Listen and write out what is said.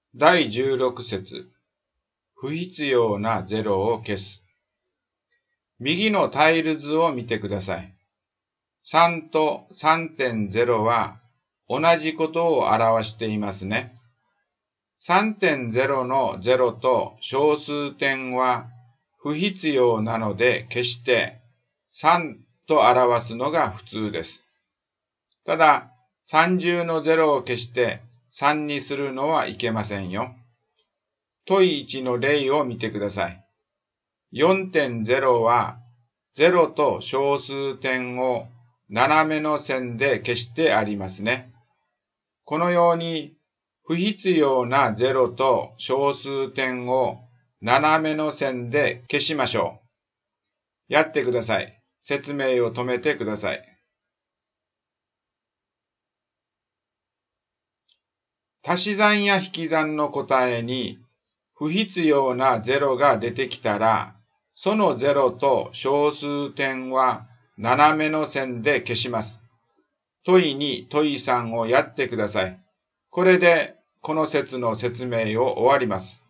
第16節。不必要なゼロを消す。右のタイル図を見てください。3と 3.0 は同じことを表していますね。3.0 の0と小数点は不必要なので消して3と表すのが普通です。ただ、30の0を消して3にするのはいけませんよ。問1の例を見てください。4.0 は0と小数点を斜めの線で消してありますね。このように不必要な0と小数点を斜めの線で消しましょう。やってください。説明を止めてください。足し算や引き算の答えに不必要な0が出てきたら、その0と小数点は斜めの線で消します。問2、問3をやってください。これでこの説の説明を終わります。